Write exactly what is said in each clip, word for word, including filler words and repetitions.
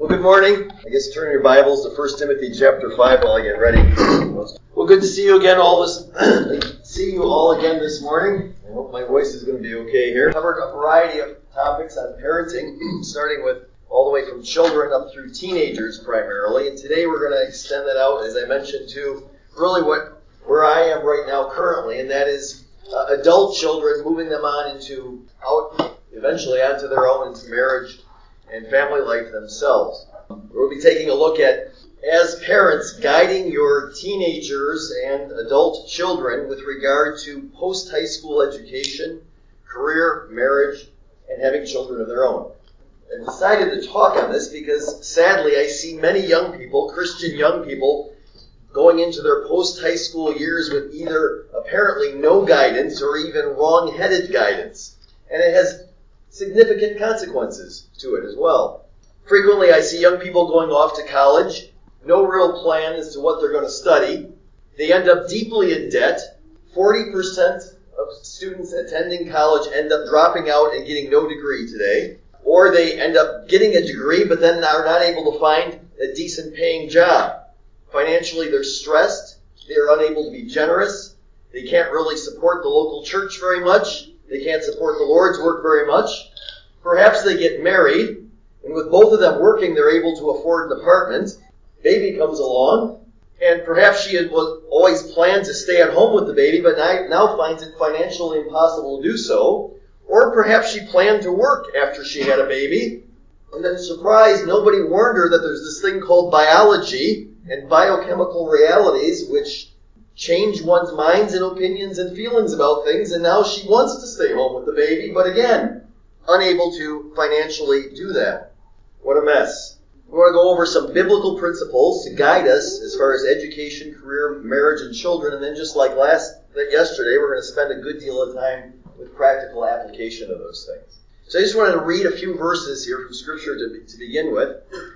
Good morning. I guess turn your Bibles to First Timothy chapter five while I get ready. Well, good to see you again all this see you all again this morning. I hope my voice is going to be okay here. Covered a variety of topics on parenting, starting with all the way from children up through teenagers primarily. And today we're going to extend that out, as I mentioned, to really what where I am right now currently, and that is uh, adult children, moving them on into out eventually onto their own, into marriage and family life themselves. We'll be taking a look at, as parents, guiding your teenagers and adult children with regard to post-high school education, career, marriage, and having children of their own. I decided to talk on this because, sadly, I see many young people, Christian young people, going into their post-high school years with either apparently no guidance or even wrong-headed guidance. And it has significant consequences to it as well. Frequently, I see young people going off to college, no real plan as to what they're going to study. They end up deeply in debt. forty percent of students attending college end up dropping out and getting no degree today. Or they end up getting a degree, but then are not able to find a decent paying job. Financially, they're stressed. They're unable to be generous. They can't really support the local church very much. They can't support the Lord's work very much. Perhaps they get married, and with both of them working, they're able to afford an apartment. Baby comes along, and perhaps she had was always planned to stay at home with the baby, but now, now finds it financially impossible to do so. Or perhaps she planned to work after she had a baby, and then surprise, nobody warned her that there's this thing called biology and biochemical realities, which change one's minds and opinions and feelings about things, and now she wants to stay home with the baby, but again, unable to financially do that. What a mess. We want to go over some biblical principles to guide us as far as education, career, marriage, and children, and then just like last yesterday, we're going to spend a good deal of time with practical application of those things. So I just wanted to read a few verses here from Scripture to, to begin with.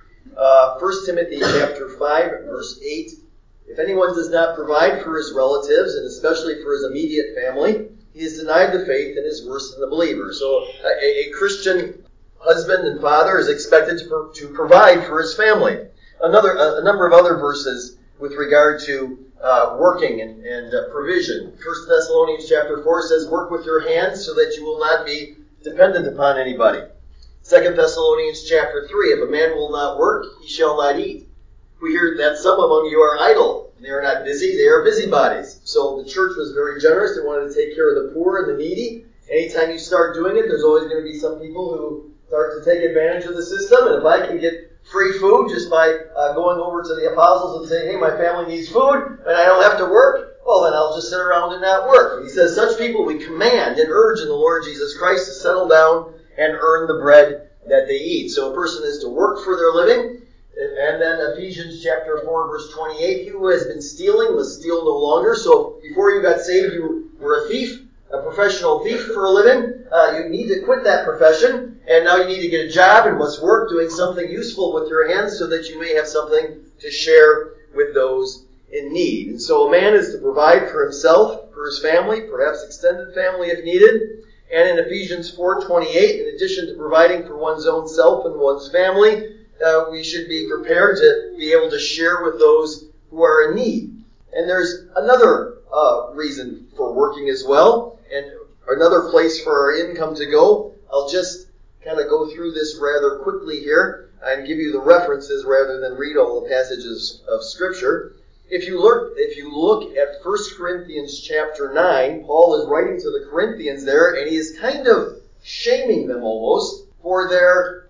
Uh, First Timothy chapter five, verse eight. If anyone does not provide for his relatives, and especially for his immediate family, he is denied the faith and is worse than the believer. So a, a Christian husband and father is expected to, pro- to provide for his family. Another, a, a number of other verses with regard to uh, working and, and uh, provision. First Thessalonians chapter four says, work with your hands so that you will not be dependent upon anybody. Second Thessalonians chapter three, if a man will not work, he shall not eat. We hear that some among you are idle. They are not busy, they are busybodies. So the church was very generous. They wanted to take care of the poor and the needy. Anytime you start doing it, there's always going to be some people who start to take advantage of the system. And if I can get free food just by uh, going over to the apostles and saying, hey, my family needs food, and I don't have to work, well, then I'll just sit around and not work. And he says, such people we command and urge in the Lord Jesus Christ to settle down and earn the bread that they eat. So a person is to work for their living. And then Ephesians chapter four, verse twenty-eight, he who has been stealing must steal no longer. So before you got saved, you were a thief, a professional thief for a living. Uh, you need to quit that profession, and now you need to get a job and must work doing something useful with your hands so that you may have something to share with those in need. And so a man is to provide for himself, for his family, perhaps extended family if needed. And in Ephesians four twenty-eight, in addition to providing for one's own self and one's family, Uh, we should be prepared to be able to share with those who are in need. And there's another uh, reason for working as well, and another place for our income to go. I'll just kind of go through this rather quickly here and give you the references rather than read all the passages of Scripture. If you look, if you look at First Corinthians chapter nine, Paul is writing to the Corinthians there, and he is kind of shaming them almost for their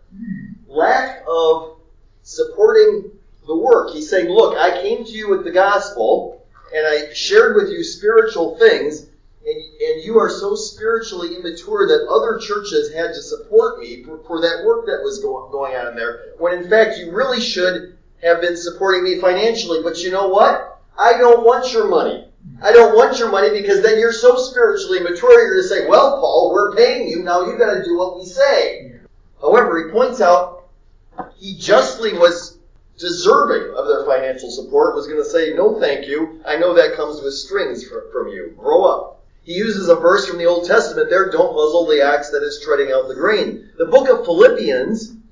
lack of supporting the work. He's saying, look, I came to you with the gospel, and I shared with you spiritual things, and, and you are so spiritually immature that other churches had to support me for, for that work that was go, going on in there, when in fact you really should have been supporting me financially. But you know what? I don't want your money. I don't want your money because then you're so spiritually immature, you're going to say, well, Paul, we're paying you, now you've got to do what we say. However, he points out he justly was deserving of their financial support, was going to say, no thank you, I know that comes with strings from you. Grow up. He uses a verse from the Old Testament there, don't muzzle the ox that is treading out the grain. The book of Philippians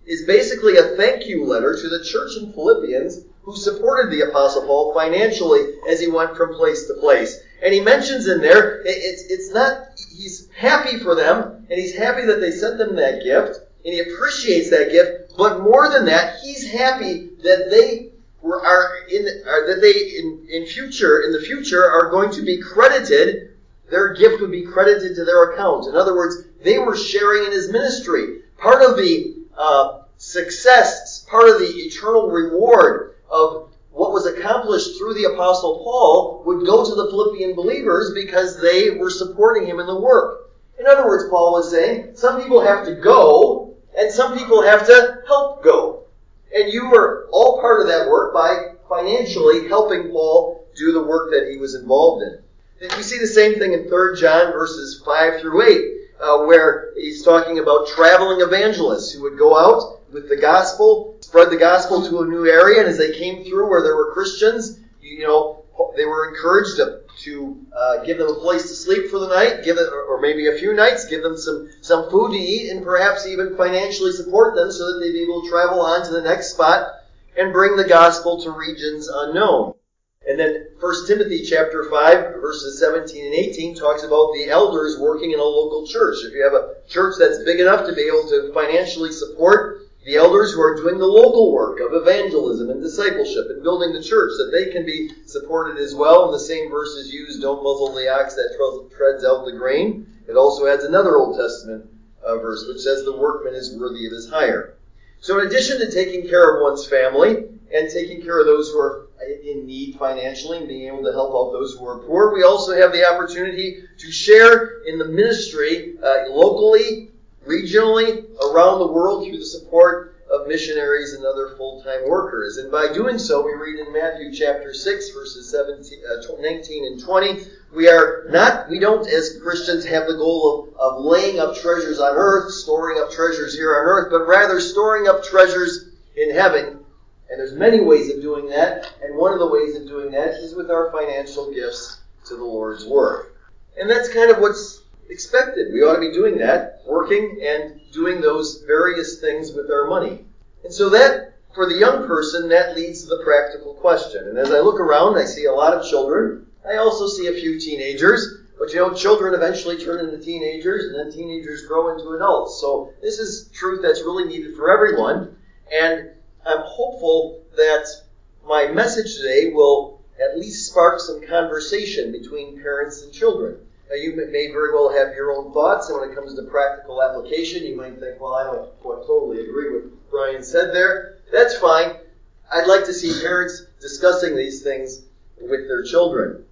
is basically a thank you letter to the church in Philippians who supported the Apostle Paul financially as he went from place to place. And he mentions in there, it's, it's not, he's happy for them, and he's happy that they sent them that gift, and he appreciates that gift, but more than that, he's happy that they were, are in, are, that they in, in future, in the future are going to be credited, their gift would be credited to their account. In other words, they were sharing in his ministry. Part of the uh, success, part of the eternal reward of what was accomplished through the Apostle Paul would go to the Philippian believers because they were supporting him in the work. In other words, Paul was saying, some people have to go, and some people have to help go. And you were all part of that work by financially helping Paul do the work that he was involved in. And we see the same thing in Third John verses five through eight, uh, where he's talking about traveling evangelists who would go out with the gospel, spread the gospel to a new area, and as they came through where there were Christians, you know, they were encouraged to, to uh, give them a place to sleep for the night, give it, or maybe a few nights, give them some, some food to eat, and perhaps even financially support them so that they'd be able to travel on to the next spot and bring the gospel to regions unknown. And then First Timothy chapter five, verses seventeen and eighteen talks about the elders working in a local church. If you have a church that's big enough to be able to financially support the elders who are doing the local work of evangelism and discipleship and building the church, that they can be supported as well. And the same verse is used, don't muzzle the ox that treads out the grain. It also adds another Old Testament uh, verse which says the workman is worthy of his hire. So in addition to taking care of one's family and taking care of those who are in need financially and being able to help out those who are poor, we also have the opportunity to share in the ministry uh, locally, regionally, around the world through the support of missionaries and other full-time workers. And by doing so, we read in Matthew chapter six, verses seventeen, uh, nineteen and twenty, we are not, we don't as Christians have the goal of, of laying up treasures on earth, storing up treasures here on earth, but rather storing up treasures in heaven. And there's many ways of doing that, and one of the ways of doing that is with our financial gifts to the Lord's work. And that's kind of what's expected. We ought to be doing that, working and doing those various things with our money. And so that, for the young person, that leads to the practical question. And as I look around, I see a lot of children. I also see a few teenagers. But you know, children eventually turn into teenagers, and then teenagers grow into adults. So this is truth that's really needed for everyone. And I'm hopeful that my message today will at least spark some conversation between parents and children. Now, you may very well have your own thoughts, and when it comes to practical application, you might think, well, I don't quite totally agree with what Brian said there. That's fine. I'd like to see parents discussing these things with their children.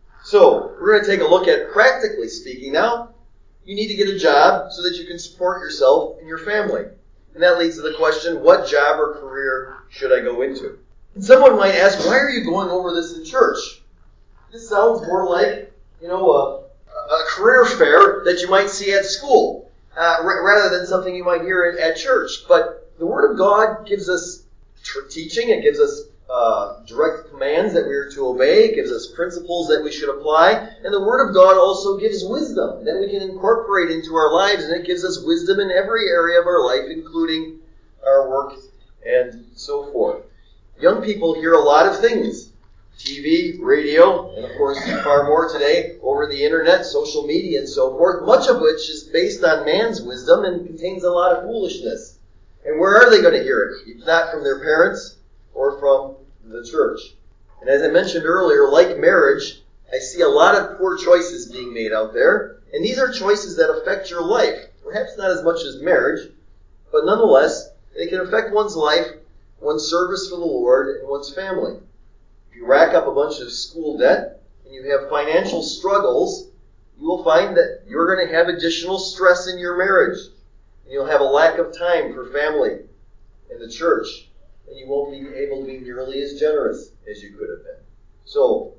So, we're going to take a look at, practically speaking now, you need to get a job so that you can support yourself and your family. And that leads to the question, what job or career should I go into? And someone might ask, why are you going over this in church? This sounds more like, you know, a, a career fair that you might see at school, uh, r- rather than something you might hear at, at church. But the Word of God gives us tr- teaching, it gives us uh, direct commands that we are to obey, it gives us principles that we should apply, and the Word of God also gives wisdom that we can incorporate into our lives, and it gives us wisdom in every area of our life, including our work and so forth. Young people hear a lot of things. T V, radio, and of course far more today over the internet, social media, and so forth, much of which is based on man's wisdom and contains a lot of foolishness. And where are they going to hear it? If not from their parents or from the church. And as I mentioned earlier, like marriage, I see a lot of poor choices being made out there, and these are choices that affect your life. Perhaps not as much as marriage, but nonetheless, they can affect one's life, one's service for the Lord, and one's family. If you rack up a bunch of school debt and you have financial struggles, you will find that you're going to have additional stress in your marriage. And you'll have a lack of time for family and the church. And you won't be able to be nearly as generous as you could have been. So,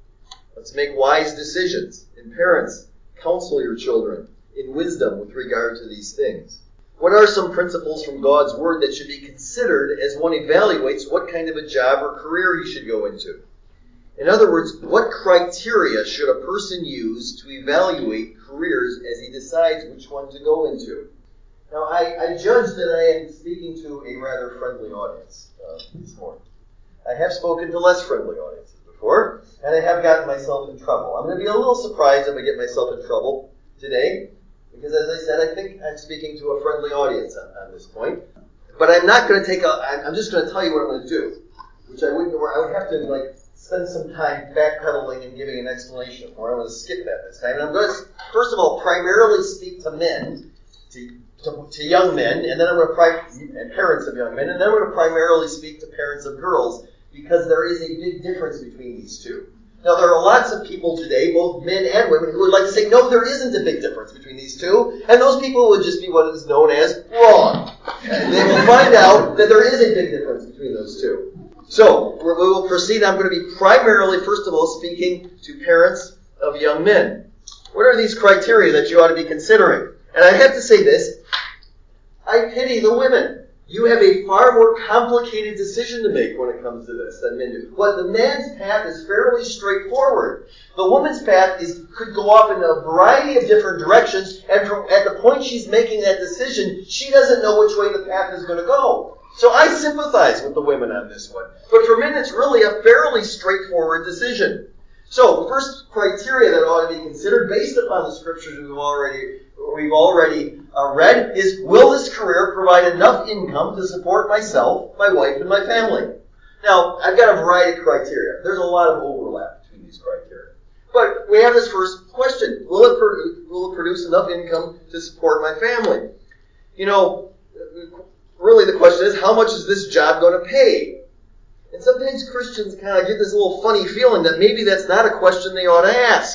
let's make wise decisions. And parents, counsel your children in wisdom with regard to these things. What are some principles from God's Word that should be considered as one evaluates what kind of a job or career he should go into? In other words, what criteria should a person use to evaluate careers as he decides which one to go into? Now, I, I judge that I am speaking to a rather friendly audience uh, this morning. I have spoken to less friendly audiences before, and I have gotten myself in trouble. I'm going to be a little surprised if I get myself in trouble today, because as I said, I think I'm speaking to a friendly audience on, on this point. But I'm not going to take a, I'm just going to tell you what I'm going to do, which I wouldn't, or I would have to like spend some time backpedaling and giving an explanation, or I'm going to skip that this time. And I'm going to, first of all, primarily speak to men, to, to, to young men, and then I'm going to, pri- and parents of young men, and then I'm going to primarily speak to parents of girls, because there is a big difference between these two. Now, there are lots of people today, both men and women, who would like to say, no, there isn't a big difference between these two, and those people would just be what is known as wrong. They will find out that there is a big difference between those two. So, we will proceed. I'm going to be primarily, first of all, speaking to parents of young men. What are these criteria that you ought to be considering? And I have to say this, I pity the women. You have a far more complicated decision to make when it comes to this than men do. But the man's path is fairly straightforward. The woman's path is could go off in a variety of different directions, and from, at the point she's making that decision, she doesn't know which way the path is going to go. So I sympathize with the women on this one. But for men, it's really a fairly straightforward decision. So the first criteria that ought to be considered, based upon the scriptures we've already we've already uh, read, is, will this career provide enough income to support myself, my wife, and my family? Now, I've got a variety of criteria. There's a lot of overlap between these criteria. But we have this first question. Will it produce, will it produce enough income to support my family? You know, really the question is, how much is this job going to pay? And sometimes Christians kind of get this little funny feeling that maybe that's not a question they ought to ask.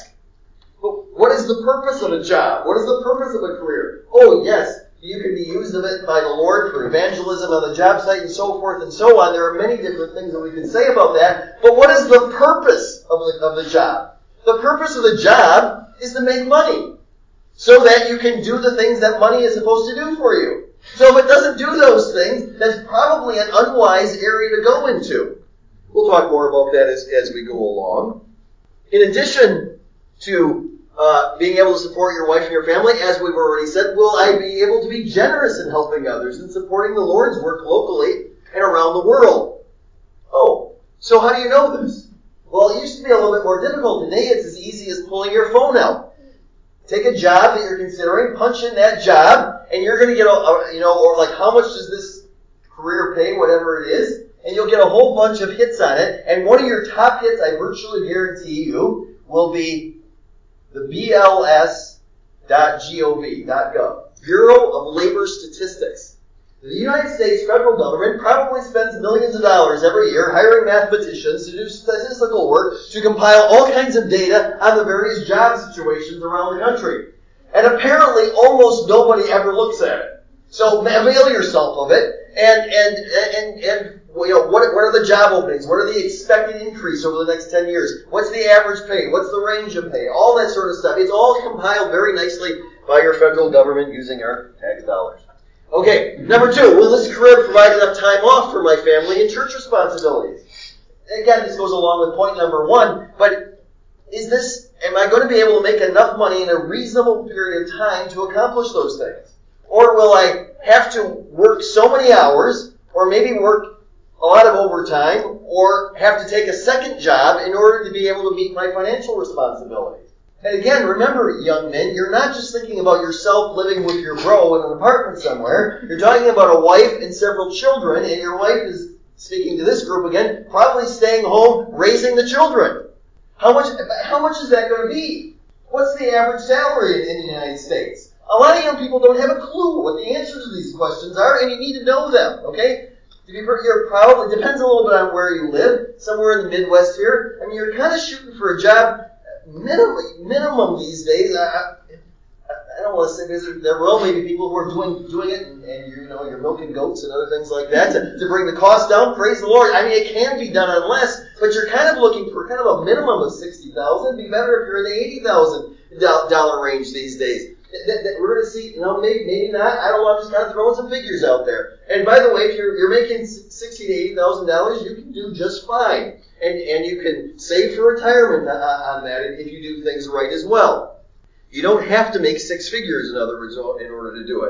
But what is the purpose of a job? What is the purpose of a career? Oh, yes, you can be used of it by the Lord for evangelism on the job site and so forth and so on. There are many different things that we could say about that. But what is the purpose of the, of the job? The purpose of the job is to make money so that you can do the things that money is supposed to do for you. So if it doesn't do those things, that's probably an unwise area to go into. We'll talk more about that as, as we go along. In addition to uh, being able to support your wife and your family, as we've already said, will I be able to be generous in helping others and supporting the Lord's work locally and around the world? Oh, so how do you know this? Well, it used to be a little bit more difficult. Today it's as easy as pulling your phone out. Take a job that you're considering, punch in that job, and you're going to get a, a, you know, or like how much does this career pay, whatever it is, and you'll get a whole bunch of hits on it, and one of your top hits, I virtually guarantee you, will be the B L S dot gov dot gov, Bureau of Labor Statistics. The United States federal government probably spends millions of dollars every year hiring mathematicians to do statistical work to compile all kinds of data on the various job situations around the country. And apparently almost nobody ever looks at it. So avail yourself of it, and and and and you know what what are the job openings? What are the expected increase over the next ten years? What's the average pay? What's the range of pay? All that sort of stuff. It's all compiled very nicely by your federal government using our tax dollars. Okay, number two, will this career provide enough time off for my family and church responsibilities? Again, this goes along with point number one, but is this, am I going to be able to make enough money in a reasonable period of time to accomplish those things? Or will I have to work so many hours, or maybe work a lot of overtime, or have to take a second job in order to be able to meet my financial responsibilities? And again, remember, young men, you're not just thinking about yourself living with your bro in an apartment somewhere. You're talking about a wife and several children, and your wife is, speaking to this group again, probably staying home raising the children. How much, how much is that going to be? What's the average salary in, in the United States? A lot of young people don't have a clue what the answers to these questions are, and you need to know them, okay? You're probably, it depends a little bit on where you live, somewhere in the Midwest here. I mean, you're kind of shooting for a job minimum, minimum these days. I, I, I don't want to say, because there will maybe people who are doing doing it, and, and you know, you're milking goats and other things like that to, to bring the cost down. Praise the Lord. I mean, it can be done on less, but you're kind of looking for kind of a minimum of sixty thousand. It'd be better if you're in the eighty thousand dollar range these days. That, that we're going to see, you know, maybe, maybe not. I don't know. I'm just kind of throwing some figures out there. And by the way, if you're, you're making sixty to eighty thousand dollars, you can do just fine. And, and you can save for retirement on, on that if you do things right as well. You don't have to make six figures, in other words, in order to do it.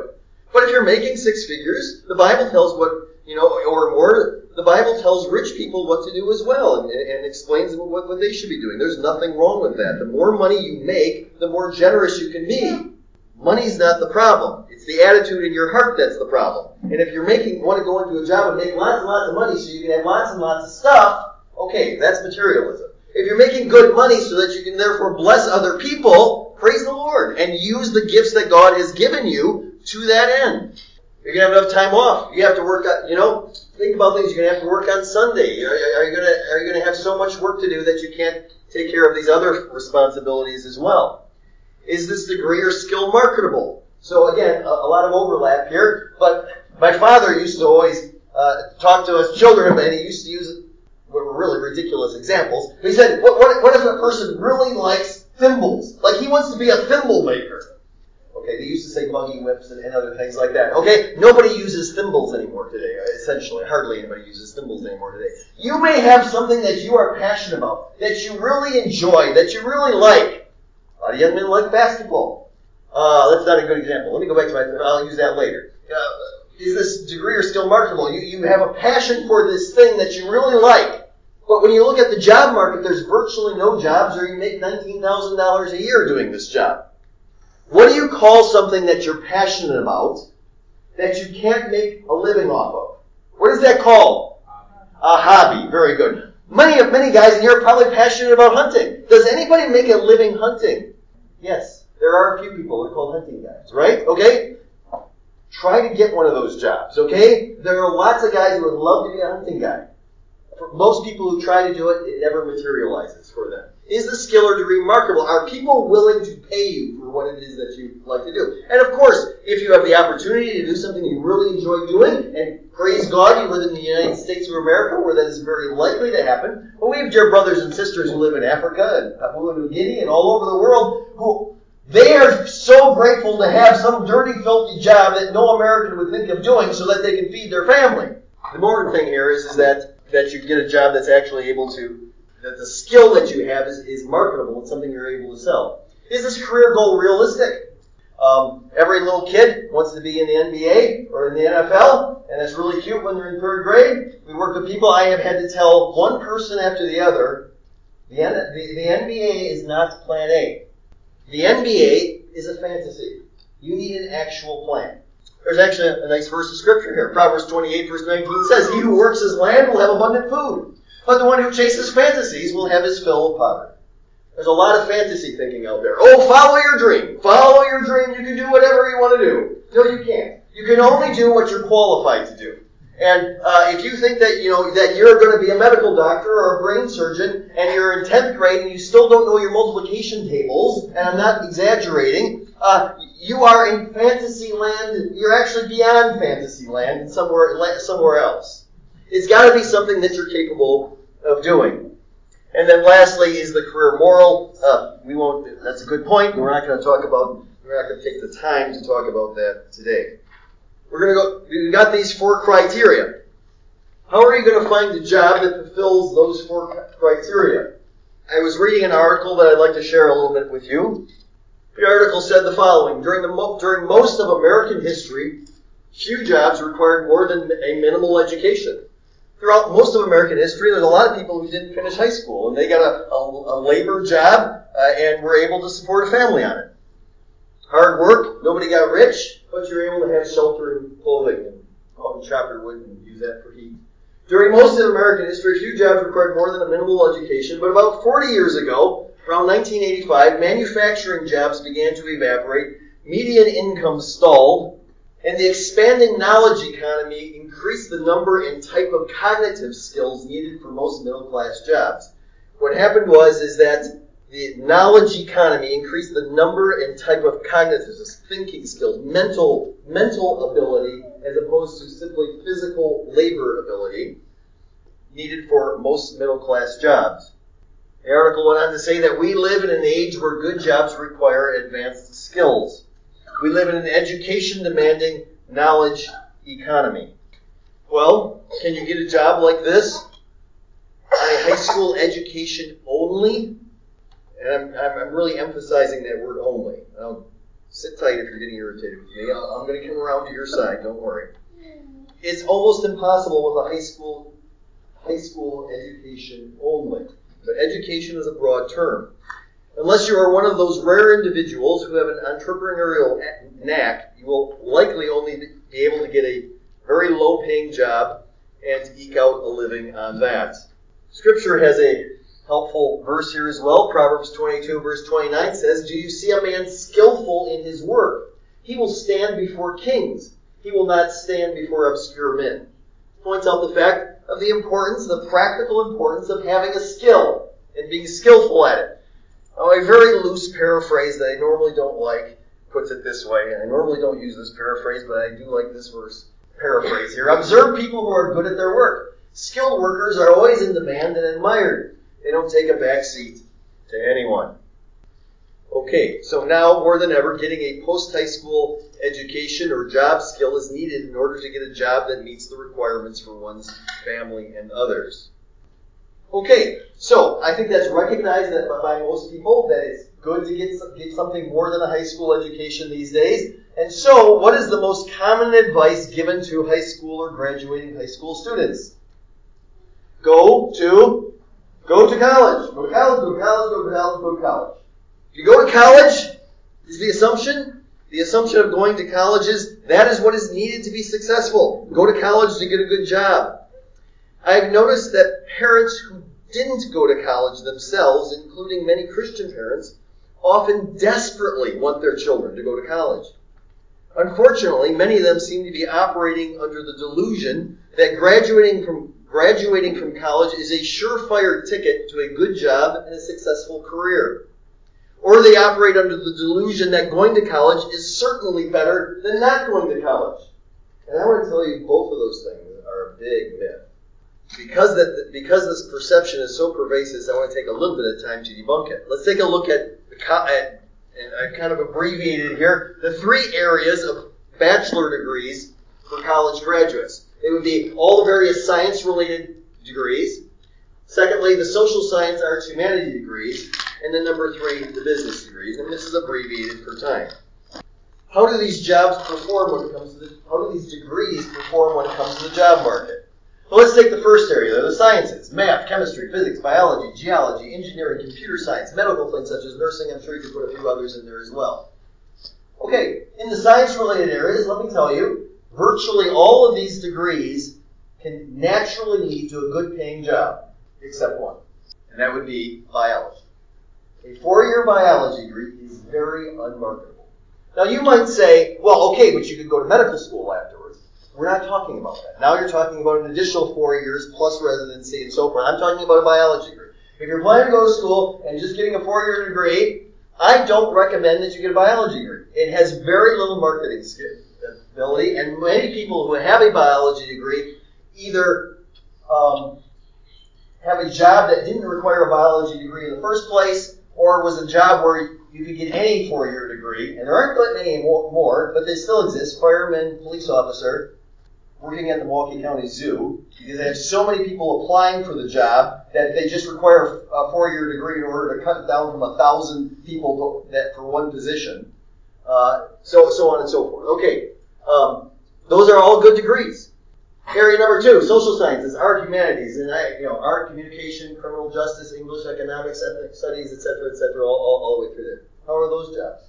But if you're making six figures, the Bible tells what, you know, or more, the Bible tells rich people what to do as well and, and explains what, what they should be doing. There's nothing wrong with that. The more money you make, the more generous you can be. Money's not the problem. It's the attitude in your heart that's the problem. And if you're making, want to go into a job and make lots and lots of money so you can have lots and lots of stuff, okay, that's materialism. If you're making good money so that you can therefore bless other people, praise the Lord and use the gifts that God has given you to that end. You're going to have enough time off. You have to work on, you know, think about things. You're going to have to work on Sunday. Are, are you going to, are you going to have so much work to do that you can't take care of these other responsibilities as well? Is this degree or skill marketable? So again, a, a lot of overlap here, but my father used to always uh, talk to us children, and he used to use what were really ridiculous examples. He said, what, what, what if a person really likes thimbles? Like he wants to be a thimble maker. Okay, they used to say buggy whips and, and other things like that. Okay, nobody uses thymbles anymore today, essentially. Hardly anybody uses thymbles anymore today. You may have something that you are passionate about, that you really enjoy, that you really like. A lot of young men like basketball. Uh, that's not a good example. Let me go back to my, I'll use that later. Uh, is this degree or skill marketable? You, you have a passion for this thing that you really like. But when you look at the job market, there's virtually no jobs, or you make nineteen thousand dollars a year doing this job. What do you call something that you're passionate about that you can't make a living off of? What is that called? A hobby. Very good. Many of many guys in here are probably passionate about hunting. Does anybody make a living hunting? Yes. There are a few people that are called hunting guys, right? Okay? Try to get one of those jobs, okay? There are lots of guys who would love to be a hunting guy. For most people who try to do it, it never materializes for them. Is the skill or degree marketable? Are people willing to pay you for what it is that you like to do? And of course, if you have the opportunity to do something you really enjoy doing, and praise God, you live in the United States of America, where that is very likely to happen. But we have dear brothers and sisters who live in Africa and Papua New Guinea and all over the world who they are so grateful to have some dirty, filthy job that no American would think of doing so that they can feed their family. The important thing here is, is that, that you get a job that's actually able to, that the skill that you have is, is marketable. It's something you're able to sell. Is this career goal realistic? Um, every little kid wants to be in the N B A or in the N F L, and it's really cute when they're in third grade. We work with people. I have had to tell one person after the other, the, the, the N B A is not plan A. The N B A is a fantasy. You need an actual plan. There's actually a, a nice verse of scripture here. Proverbs twenty-eight, verse nineteen says, "He who works his land will have abundant food, but the one who chases fantasies will have his fill of poverty." There's a lot of fantasy thinking out there. Oh, follow your dream. Follow your dream. You can do whatever you want to do. No, you can't. You can only do what you're qualified to do. And uh, if you think that you know that you're going to be a medical doctor or a brain surgeon, and you're in tenth grade and you still don't know your multiplication tables, and I'm not exaggerating, uh, you are in fantasy land. You're actually beyond fantasy land and somewhere somewhere else. It's got to be something that you're capable of doing. And then lastly is the career moral. Uh, we won't. That's a good point. We're not going to talk about. We're not going to take the time to talk about that today. We're going to go, we've got these four criteria. How are you going to find a job that fulfills those four criteria? I was reading an article that I'd like to share a little bit with you. The article said the following: During the during most of American history, few jobs required more than a minimal education. Throughout most of American history, there's a lot of people who didn't finish high school, and they got a, a, a labor job uh, and were able to support a family on it. Hard work, nobody got rich, but you're able to have shelter and clothing and often chop your wood and use that for heat. During most of American history, few jobs required more than a minimal education, but about forty years ago, around nineteen eighty-five, manufacturing jobs began to evaporate, median income stalled, and the expanding knowledge economy increased the number and type of cognitive skills needed for most middle-class jobs. What happened was is that the knowledge economy increased the number and type of cognitive thinking skills, mental mental ability, as opposed to simply physical labor ability needed for most middle-class jobs. The article went on to say that we live in an age where good jobs require advanced skills. We live in an education-demanding knowledge economy. Well, can you get a job like this on a high school education only? And I'm, I'm really emphasizing that word only. Um, sit tight if you're getting irritated with me. I'm going to come around to your side, don't worry. It's almost impossible with a high school high school education only. But education is a broad term. Unless you are one of those rare individuals who have an entrepreneurial knack, you will likely only be able to get a very low-paying job and to eke out a living on that. Scripture has a helpful verse here as well. Proverbs twenty-two, verse twenty-nine says, "Do you see a man skillful in his work? He will stand before kings. He will not stand before obscure men." Points out the fact of the importance, the practical importance of having a skill and being skillful at it. Now, a very loose paraphrase that I normally don't like puts it this way, and I normally don't use this paraphrase, but I do like this verse paraphrase here. Observe people who are good at their work. Skilled workers are always in demand and admired. They don't take a back seat to anyone. Okay, so now more than ever, getting a post-high school education or job skill is needed in order to get a job that meets the requirements for one's family and others. Okay, so I think that's recognized by most people that it's good to get, get something more than a high school education these days. And so, what is the most common advice given to high school or graduating high school students? Go to, go to college. Go to college, go to college, go to college, go to college. If you go to college, is the assumption, the assumption of going to college is that is what is needed to be successful. Go to college to get a good job. I've noticed that parents who didn't go to college themselves, including many Christian parents, often desperately want their children to go to college. Unfortunately, many of them seem to be operating under the delusion that graduating from graduating from college is a surefire ticket to a good job and a successful career. Or they operate under the delusion that going to college is certainly better than not going to college. And I want to tell you, both of those things are a big myth. Because that, because this perception is so pervasive, I want to take a little bit of time to debunk it. Let's take a look at, the, at and I kind of abbreviated here, the three areas of bachelor degrees for college graduates. They would be all the various science-related degrees. Secondly, the social science, arts, humanities degrees. And then number three, the business degrees. And this is abbreviated for time. How do these jobs perform when it comes to the, how do these degrees perform when it comes to the job market? Well, let's take the first area. They're the sciences. Math, chemistry, physics, biology, geology, engineering, computer science, medical things such as nursing. I'm sure you could put a few others in there as well. Okay, in the science-related areas, let me tell you, virtually all of these degrees can naturally lead to a good-paying job, except one, and that would be biology. A four-year biology degree is very unmarketable. Now, you might say, well, okay, but you could go to medical school afterwards. We're not talking about that. Now you're talking about an additional four years plus residency and so forth. I'm talking about a biology degree. If you're planning to go to school and just getting a four-year degree, I don't recommend that you get a biology degree. It has very little marketing ability, and many people who have a biology degree either um, have a job that didn't require a biology degree in the first place, or was a job where you could get any four-year degree, and there aren't that many more, but they still exist, fireman, police officer, working at the Milwaukee County Zoo, because they have so many people applying for the job that they just require a four-year degree in order to cut it down from a thousand people to, that for one position. Uh, so, so on and so forth. Okay, um, those are all good degrees. Area number two, social sciences, art, humanities, and I, you know, art, communication, criminal justice, English, economics, ethnic studies, et cetera, et cetera, all, all, all the way through there. How are those jobs?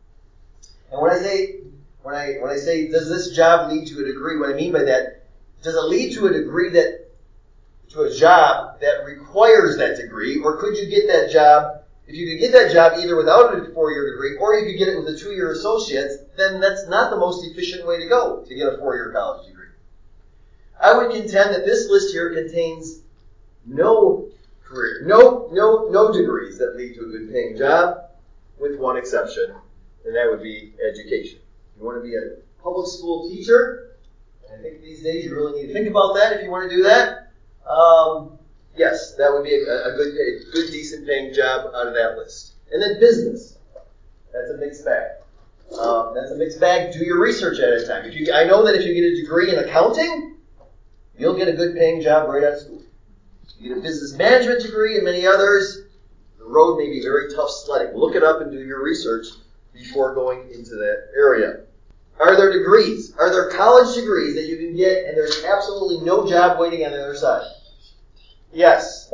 And when I say when I when I say does this job lead to a degree, what I mean by that, does it lead to a degree that to a job that requires that degree, or could you get that job? If you could get that job either without a four-year degree, or you could get it with a two-year associate's, then that's not the most efficient way to go to get a four-year college degree. I would contend that this list here contains no career, no no no degrees that lead to a good paying job, with one exception, and that would be education. You want to be a public school teacher, I think these days you really need to think about that if you want to do that. Um, yes, that would be a, a good, a good, decent paying job out of that list. And then business. That's a mixed bag. Um, that's a mixed bag. Do your research ahead of time. If you, I know that if you get a degree in accounting, you'll get a good paying job right out of school. If you get a business management degree and many others, the road may be very tough sledding. Look it up and do your research before going into that area. Are there degrees? Are there college degrees that you can get and there's absolutely no job waiting on the other side? Yes.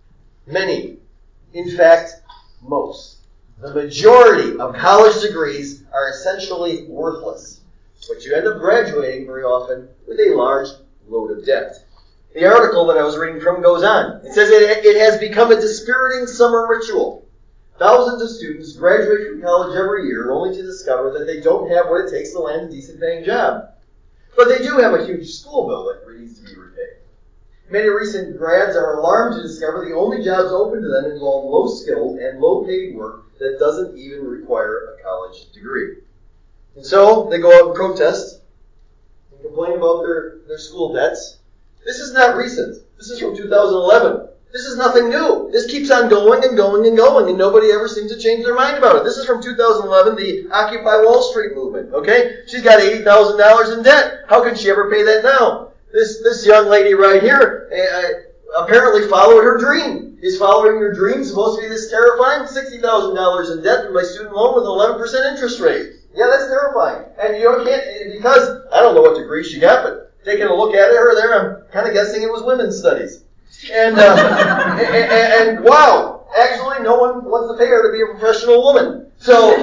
Many. In fact, most. The majority of college degrees are essentially worthless. But you end up graduating very often with a large load of debt. The article that I was reading from goes on. It says it, it has become a dispiriting summer ritual. Thousands of students graduate from college every year only to discover that they don't have what it takes to land a decent paying job. But they do have a huge school bill that needs to be repaid. Many recent grads are alarmed to discover the only jobs open to them involve low-skilled and low-paid work that doesn't even require a college degree. And so they go out and protest and complain about their, their school debts. This is not recent. This is from two thousand eleven. This is nothing new. This keeps on going and going and going, and nobody ever seems to change their mind about it. This is from two thousand eleven, the Occupy Wall Street movement, okay? She's got eighty thousand dollars in debt. How can she ever pay that now? This this young lady right here uh, apparently followed her dream. Is following your dream supposed to be this terrifying? sixty thousand dollars in debt through my student loan with an eleven percent interest rate. Yeah, that's terrifying. And you know, can't, because, I don't know what degree she got, but taking a look at her there, I'm kind of guessing it was women's studies. And, uh, and, and, and wow, actually no one wants to pay her to be a professional woman. So,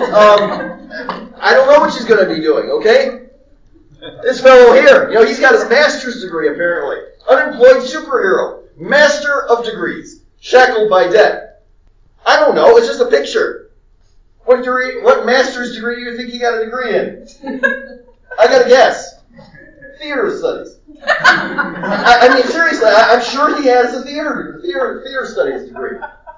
um, I don't know what she's going to be doing, okay? This fellow here, you know, he's got his master's degree apparently. Unemployed superhero. Master of degrees. Shackled by debt. I don't know, it's just a picture. What degree, what master's degree do you think he got a degree in? I got a guess. Theater studies. I, I mean, seriously, I, I'm sure he has a theater, theater, theater studies degree.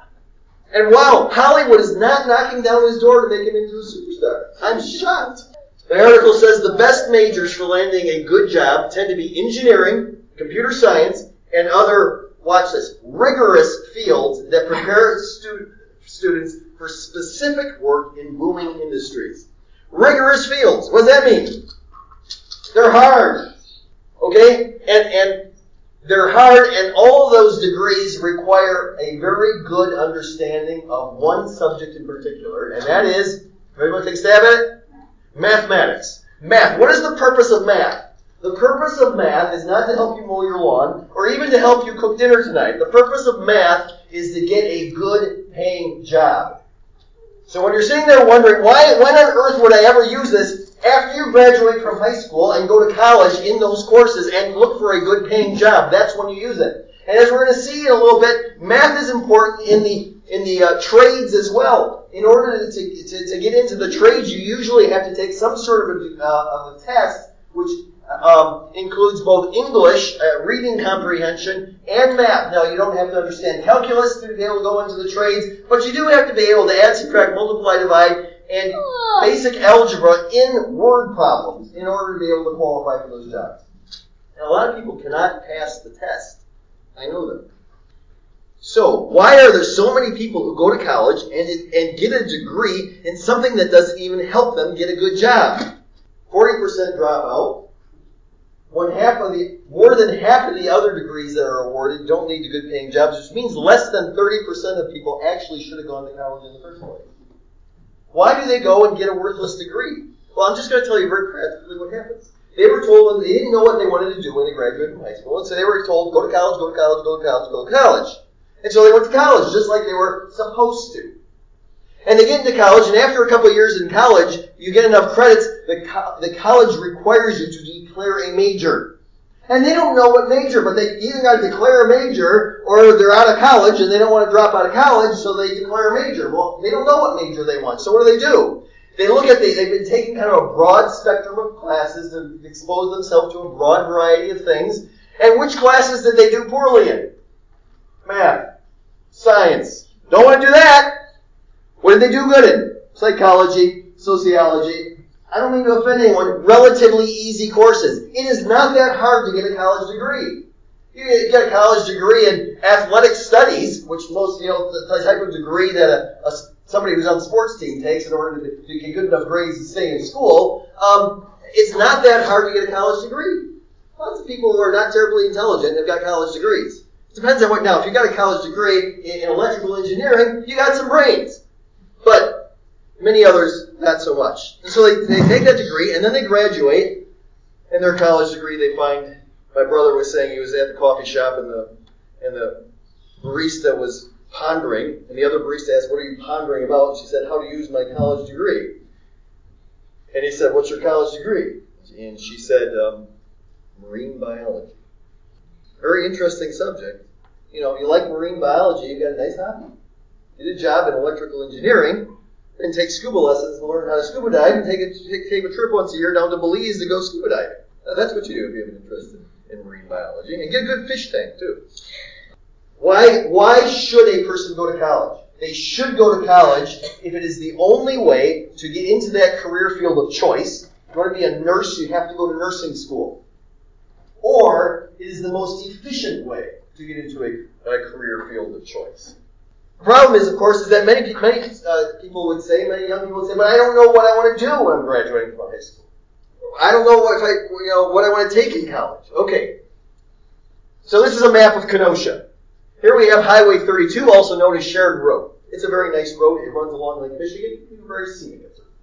And wow, Hollywood is not knocking down his door to make him into a superstar. I'm shocked. The article says the best majors for landing a good job tend to be engineering, computer science, and other, watch this, rigorous fields that prepare stu- students for specific work in booming industries. Rigorous fields. What does that mean? They're hard. Okay? And, and they're hard, and all of those degrees require a very good understanding of one subject in particular, and that is, everyone take a stab at it? Mathematics. Math. What is the purpose of math? The purpose of math is not to help you mow your lawn, or even to help you cook dinner tonight. The purpose of math is to get a good paying job. So when you're sitting there wondering, why, when on earth would I ever use this? After you graduate from high school and go to college in those courses and look for a good paying job, that's when you use it. And as we're going to see in a little bit, math is important in the in the uh, trades as well. In order to, to to get into the trades, you usually have to take some sort of a, uh, of a test, which um, includes both English, uh, reading comprehension, and math. Now, you don't have to understand calculus to be able to go into the trades, but you do have to be able to add, subtract, multiply, divide, and basic algebra in word problems in order to be able to qualify for those jobs. And a lot of people cannot pass the test. I know them. So, why are there so many people who go to college and, and get a degree in something that doesn't even help them get a good job? forty percent drop out. One half of the, more than half of the other degrees that are awarded don't lead to good paying jobs, which means less than thirty percent of people actually should have gone to college in the first place. Why do they go and get a worthless degree? Well, I'm just going to tell you very practically what happens. They were told when they didn't know what they wanted to do when they graduated from high school, and so they were told, go to college, go to college, go to college, go to college. And so they went to college, just like they were supposed to. And they get into college, and after a couple of years in college, you get enough credits, the, co- the college requires you to declare a major. And they don't know what major, but they either got to declare a major, or they're out of college, and they don't want to drop out of college, so they declare a major. Well, they don't know what major they want, so what do they do? They look at, the, they've been taking kind of a broad spectrum of classes to expose themselves to a broad variety of things. And which classes did they do poorly in? Math. Science. Don't want to do that. What did they do good in? Psychology. Sociology. I don't mean to offend anyone. Relatively easy courses. It is not that hard to get a college degree. You get a college degree in athletic studies, which most, you know, the type of degree that a, a somebody who's on the sports team takes in order to, to get good enough grades to stay in school. Um, it's not that hard to get a college degree. Lots of people who are not terribly intelligent have got college degrees. It depends on what. Now, if you got a college degree in, in electrical engineering, you got some brains. But many others not so much. So they, they take that degree, and then they graduate, and their college degree they find, my brother was saying he was at the coffee shop, and the and the barista was pondering, and the other barista asked, what are you pondering about? And she said, how to use my college degree. And he said, what's your college degree? And she said, um, marine biology. Very interesting subject. You know, you like marine biology, you got a nice hobby. Get a job in electrical engineering, and take scuba lessons and learn how to scuba dive, and take a, take, take a trip once a year down to Belize to go scuba diving. Now, that's what you do if you have an interest in, in marine biology. And get a good fish tank, too. Why, why should a person go to college? They should go to college if it is the only way to get into that career field of choice. If you want to be a nurse, you have to go to nursing school. Or it is the most efficient way to get into a, a career field of choice. The problem is, of course, is that many, many uh, people would say, many young people would say, but I don't know what I want to do when I'm graduating from high school. I don't know what if I, you know, what I want to take in college. Okay. So this is a map of Kenosha. Here we have Highway thirty-two, also known as Sheridan Road. It's a very nice road. It runs along Lake Michigan. It's very scenic.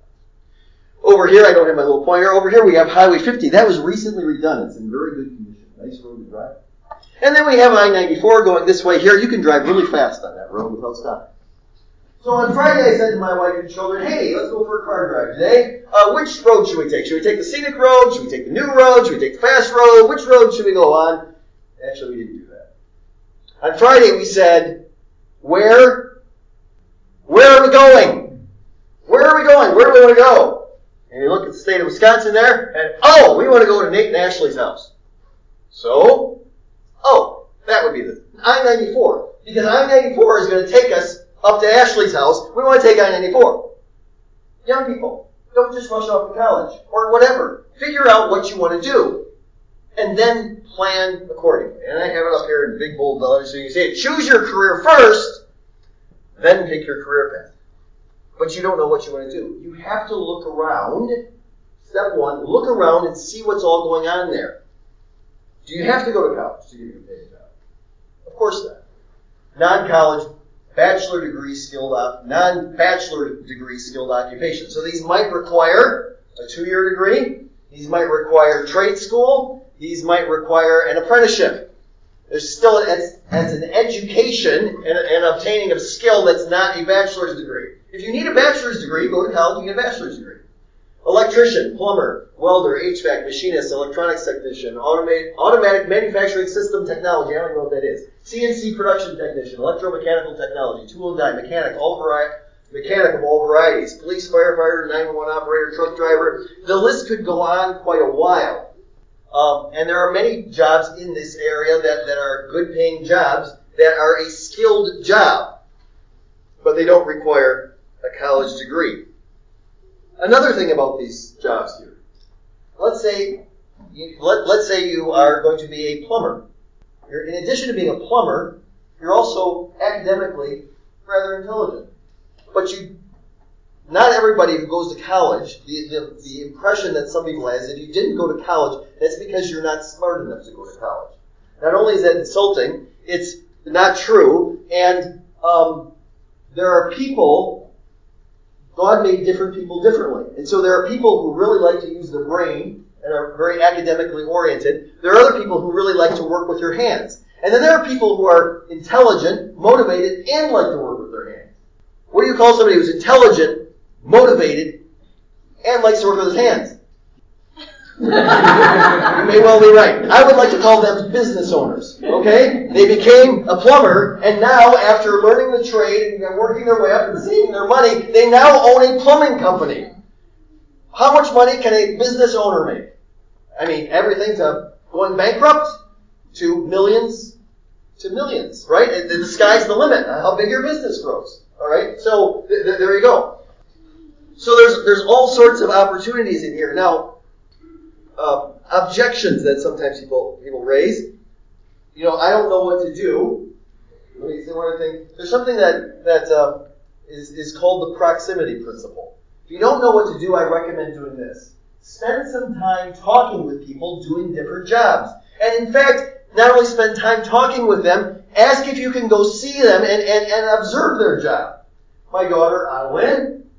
Over here, I don't have my little pointer. Over here we have Highway fifty. That was recently redone. It's in very good condition. Nice road to drive. And then we have I ninety-four going this way here. You can drive really fast on that road without stopping. So on Friday I said to my wife and children, hey, let's go for a car drive today. Uh, which road should we take? Should we take the scenic road? Should we take the new road? Should we take the fast road? Which road should we go on? Actually, we didn't do that. On Friday we said, where, where are we going? Where are we going? Where do we want to go? And you look at the state of Wisconsin there, and oh, we want to go to Nate and Ashley's house. So, oh, that would be the I ninety-four. Because I ninety-four is going to take us up to Ashley's house. We want to take I ninety-four. Young people, don't just rush off to college or whatever. Figure out what you want to do. And then plan accordingly. And I have it up here in big bold letters so you can see it. Choose your career first, then pick your career path. But you don't know what you want to do. You have to look around. Step one, look around and see what's all going on there. Do you have to go to college to get a paid job? Of course not. Non-college, bachelor degree skilled op, non-bachelor degree skilled occupation. So these might require a two-year degree. These might require trade school. These might require an apprenticeship. There's still, as, as an education and an obtaining of skill that's not a bachelor's degree. If you need a bachelor's degree, go to college and get a bachelor's degree. Electrician, plumber, welder, H V A C, machinist, electronics technician, automate, automatic manufacturing system technology, I don't know what that is. C N C production technician, electromechanical technology, tool and die, mechanic, all vari- mechanic of all varieties, police, firefighter, nine one one operator, truck driver. The list could go on quite a while. Um, and there are many jobs in this area that, that are good paying jobs that are a skilled job, but they don't require a college degree. Another thing about these jobs here. Let's say you, let, let's say you are going to be a plumber. You're, in addition to being a plumber, you're also academically rather intelligent. But you, not everybody who goes to college, the, the, the impression that some people have is if you didn't go to college, that's because you're not smart enough to go to college. Not only is that insulting, it's not true, and um, there are people, God made different people differently. And so there are people who really like to use their brain and are very academically oriented. There are other people who really like to work with their hands. And then there are people who are intelligent, motivated, and like to work with their hands. What do you call somebody who's intelligent, motivated, and likes to work with his hands? You may well be right. I would like to call them business owners. Okay? They became a plumber, and now, after learning the trade and working their way up and saving their money, they now own a plumbing company. How much money can a business owner make? I mean, everything to going bankrupt to millions to millions, right? And the sky's the limit. How big your business grows. All right? So th- th- there you go. So there's there's all sorts of opportunities in here. Now, uh, objections that sometimes people people raise. You know, I don't know what to do. Let me say one other thing. There's something that that um, is is called the proximity principle. If you don't know what to do, I recommend doing this. Spend some time talking with people doing different jobs. And in fact, not only spend time talking with them, ask if you can go see them and, and, and observe their job. My daughter, Adeline,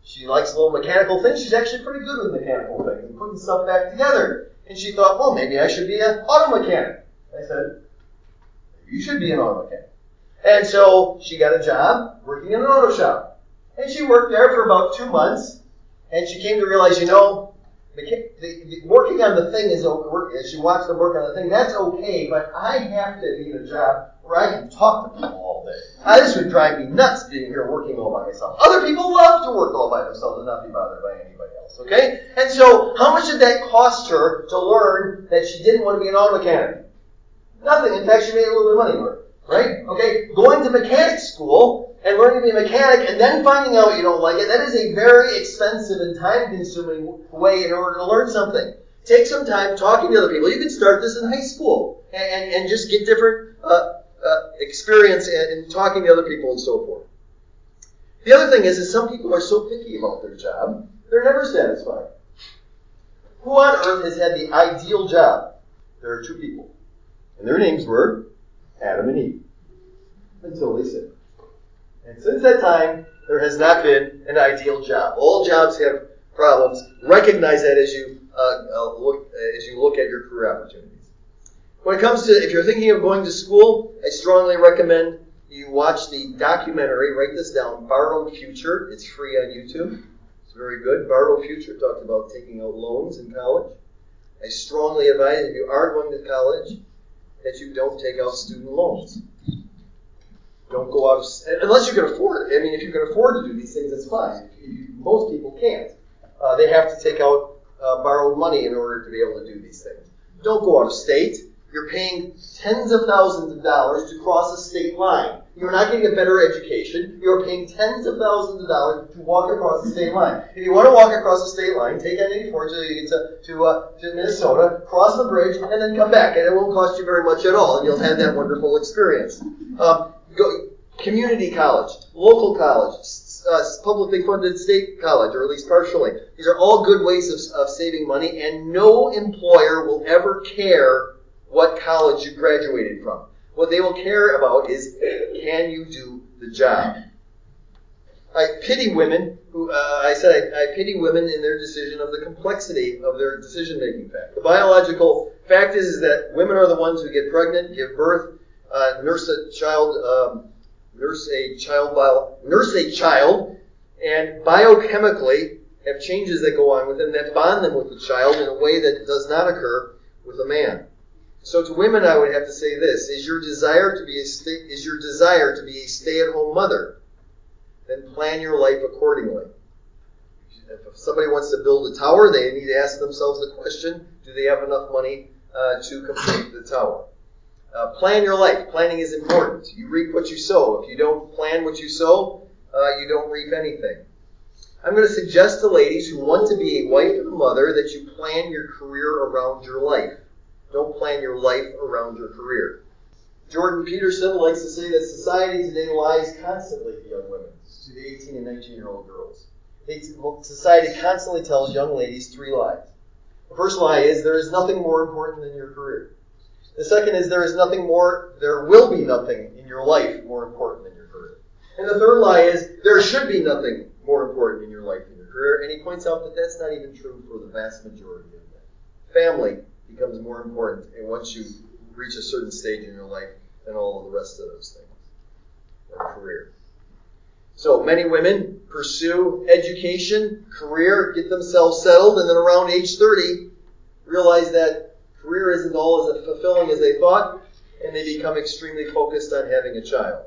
She likes little mechanical things. She's actually pretty good with mechanical things and putting stuff back together. And she thought, well, maybe I should be an auto mechanic. I said, you should be an auto mechanic. And so she got a job working in an auto shop. And she worked there for about two months. And she came to realize, you know, the, the, the, working on the thing is okay. As she watched them work on the thing, that's okay. But I have to be in a job where I can talk to people all day. I, this would drive me nuts being here working all by myself. Other people love to work all by themselves and not be bothered by anybody else. Okay? And so, how much did that cost her to learn that she didn't want to be an auto mechanic? Nothing. In fact, she made a little bit of money with it. Right? Okay? Going to mechanic school and learning to be a mechanic and then finding out you don't like it, that is a very expensive and time-consuming way in order to learn something. Take some time talking to other people. You can start this in high school and, and, and just get different uh, uh, experience in, in talking to other people and so forth. The other thing is, is some people are so picky about their job, they're never satisfied. Who on earth has had the ideal job? There are two people. And their names were Adam and Eve. Until they sinned. And since that time, there has not been an ideal job. All jobs have problems. Recognize that as you uh, uh, look as you look at your career opportunities. When it comes to, if you're thinking of going to school, I strongly recommend you watch the documentary. Write this down. Borrowed Future. It's free on YouTube. It's very good. Borrowed Future talks about taking out loans in college. I strongly advise, if you are going to college, that you don't take out student loans. Don't go out, unless you can afford it. I mean, if you can afford to do these things, that's fine. Most people can't. Uh, they have to take out uh, borrowed money in order to be able to do these things. Don't go out of state. You're paying tens of thousands of dollars to cross a state line. You're not getting a better education. You're paying tens of thousands of dollars to walk across the state line. If you want to walk across the state line, take I eighty-four until you get to, to, uh, to Minnesota, cross the bridge, and then come back. And it won't cost you very much at all, and you'll have that wonderful experience. Um, go, community college, local college, uh, publicly funded state college, or at least partially. These are all good ways of, of saving money, and no employer will ever care what college you graduated from. What they will care about is, can you do the job? I pity women who, uh, I said I, I pity women in their decision of the complexity of their decision-making fact. The biological fact is, is that women are the ones who get pregnant, give birth, uh, nurse a child, um, nurse a child, bio, nurse a child, and biochemically have changes that go on with them that bond them with the child in a way that does not occur with a man. So to women, I would have to say this: Is your desire to be a stay, is your desire to be a stay-at-home mother? Then plan your life accordingly. If somebody wants to build a tower, they need to ask themselves the question: Do they have enough money uh, to complete the tower? Uh, plan your life. Planning is important. You reap what you sow. If you don't plan what you sow, uh, you don't reap anything. I'm going to suggest to ladies who want to be a wife and a mother that you plan your career around your life. Don't plan your life around your career. Jordan Peterson likes to say that society today lies constantly to young women, to the eighteen and nineteen-year-old girls. Society constantly tells young ladies three lies. The first lie is there is nothing more important than your career. The second is there is nothing more, there will be nothing in your life more important than your career. And the third lie is there should be nothing more important in your life than your career. And he points out that that's not even true for the vast majority of men. Family becomes more important and once you reach a certain stage in your life than all of the rest of those things. Or career. So many women pursue education, career, get themselves settled, and then around age thirty realize that career isn't all as fulfilling as they thought, and they become extremely focused on having a child.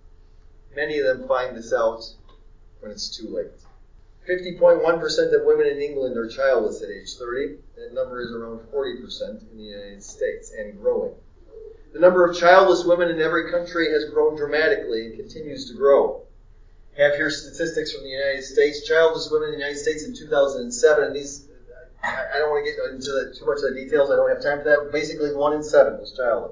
Many of them find this out when it's too late. fifty point one percent of women in England are childless at age thirty. That number is around forty percent in the United States and growing. The number of childless women in every country has grown dramatically and continues to grow. I have here statistics from the United States. Childless women in the United States in two thousand seven, and these, I don't want to get into the, too much of the details, I don't have time for that. Basically, one in seven was childless.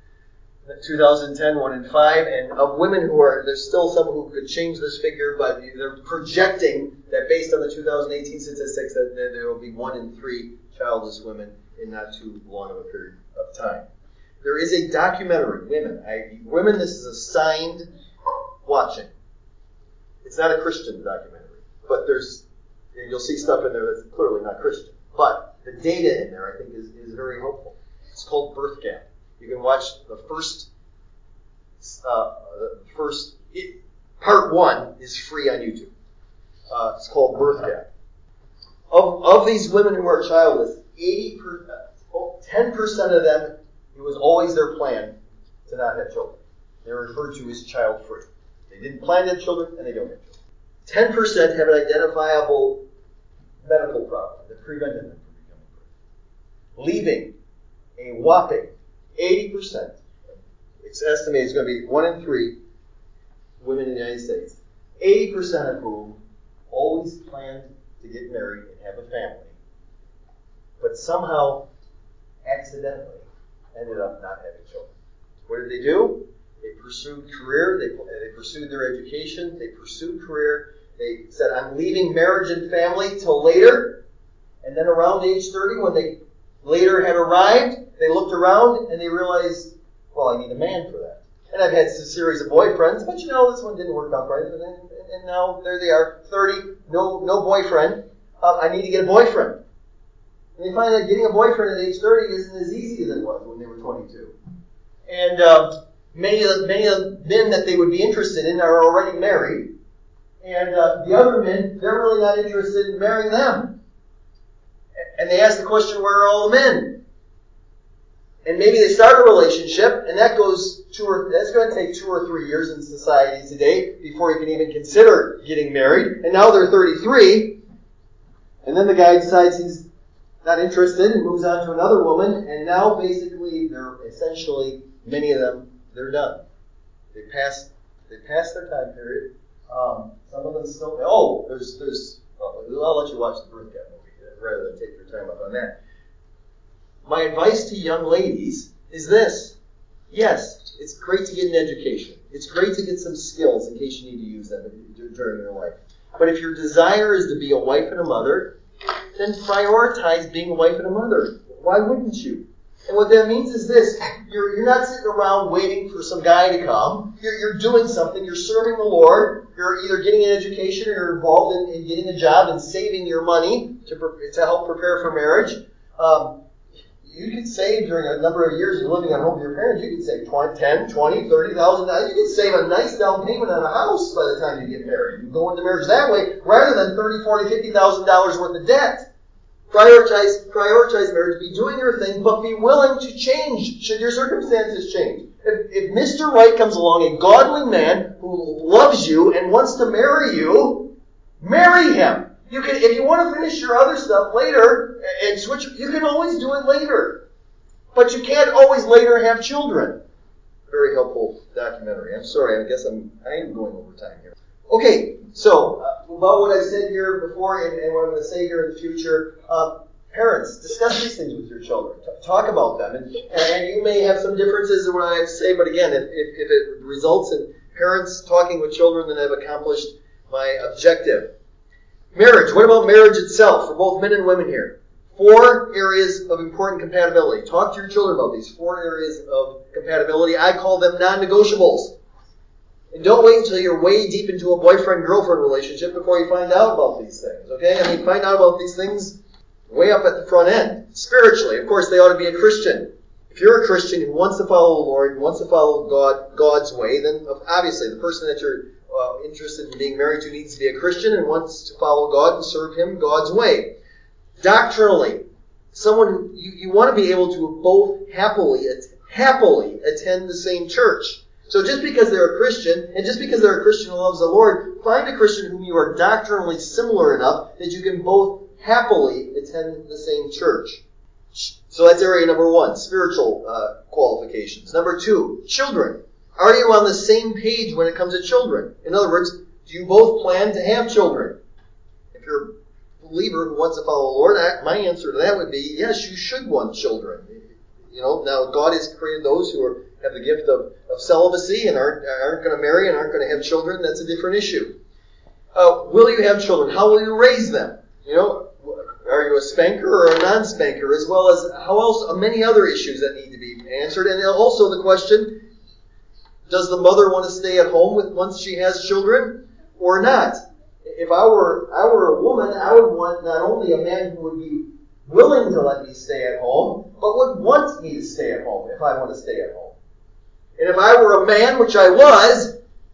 In two thousand ten, one in five, and of women who are, there's still some who could change this figure, but they're projecting that based on the two thousand eighteen statistics that, that there will be one in three childless women in not too long of a period of time. There is a documentary, Women. I, women, this is assigned watching. It's not a Christian documentary. but there's, and you'll see stuff in there that's clearly not Christian. But the data in there, I think, is, is very helpful. It's called Birth Gap. You can watch the first, uh, the first, it, part one is free on YouTube. Uh, it's called Birth Gap. Of, of these women who are childless, eighty percent, ten percent of them, it was always their plan to not have children. They're referred to as child-free. They didn't plan to have children, and they don't have children. ten percent have an identifiable medical problem that prevented them from becoming pregnant. Leaving a whopping eighty percent, it's estimated it's going to be one in three women in the United States, eighty percent of whom always planned to get married and have a family, but somehow, accidentally, ended up not having children. What did they do? They pursued career, they, they pursued their education, they pursued career, they said, I'm leaving marriage and family till later, and then around age thirty, when they later had arrived, they looked around and they realized, well, I need a man for that. And I've had a series of boyfriends, but you know, this one didn't work out right, and, and, and now there they are, thirty, no no boyfriend, uh, I need to get a boyfriend. And they find that getting a boyfriend at age thirty isn't as easy as it was when they were twenty-two. And um, many of the, many of the men that they would be interested in are already married. And uh, the other men, they're really not interested in marrying them. And they ask the question, where are all the men? And maybe they start a relationship, and that goes two or that's going to take two or three years in society today before you can even consider getting married. And now they're thirty-three, and then the guy decides he's not interested and moves on to another woman, and now basically they're essentially, many of them, they're done. They passed, they passed their time period. Um, some of them still, oh, there's, there's, well, I'll let you watch the Birth Gap movie rather than take your time up on that. My advice to young ladies is this. Yes, it's great to get an education. It's great to get some skills in case you need to use them during your life. But if your desire is to be a wife and a mother, then prioritize being a wife and a mother. Why wouldn't you? And what that means is this. You're, you're not sitting around waiting for some guy to come. You're, you're doing something. You're serving the Lord. You're either getting an education or you're involved in, in getting a job and saving your money to, to help prepare for marriage. Um, you could save during a number of years you're living at home with your parents. You could save ten, twenty, thirty thousand dollars. You could save a nice down payment on a house by the time you get married. You go into marriage that way rather than thirty, forty, fifty thousand dollars worth of debt. Prioritize, prioritize marriage. Be doing your thing, but be willing to change should your circumstances change. If, if Mister Right comes along, a godly man who loves you and wants to marry you, marry him. You can, if you want to finish your other stuff later and switch, you can always do it later. But you can't always later have children. Very helpful documentary. I'm sorry, I guess I'm I am going over time here. Okay, so uh, about what I said here before and, and what I'm going to say here in the future, uh, parents, discuss these things with your children. T- talk about them. And, and you may have some differences in what I have to say, but again, if, if, if it results in parents talking with children, then I've accomplished my objective. Marriage. What about marriage itself for both men and women here? Four areas of important compatibility. Talk to your children about these four areas of compatibility. I call them non-negotiables. And don't wait until you're way deep into a boyfriend-girlfriend relationship before you find out about these things, okay? I mean, find out about these things way up at the front end. Spiritually, of course, they ought to be a Christian. If you're a Christian who wants to follow the Lord, and wants to follow God, God's way, then obviously the person that you're uh, interested in being married to needs to be a Christian and wants to follow God and serve Him God's way. Doctrinally, someone who you, you want to be able to both happily, happily attend the same church. So just because they're a Christian, and just because they're a Christian who loves the Lord, find a Christian whom you are doctrinally similar enough that you can both happily attend the same church. So that's area number one, spiritual uh, qualifications. Number two, children. Are you on the same page when it comes to children? In other words, do you both plan to have children? If you're a believer who wants to follow the Lord, I, my answer to that would be, yes, you should want children. You know, now God has created those who are, have the gift of, of celibacy and aren't, aren't going to marry and aren't going to have children. That's a different issue. Uh, will you have children? How will you raise them? You know, are you a spanker or a non-spanker? As well as how else, uh, many other issues that need to be answered. And also the question, does the mother want to stay at home with once she has children or not? If I were I were a woman, I would want not only a man who would be willing to let me stay at home, but would want me to stay at home if I want to stay at home. And if I were a man, which I was,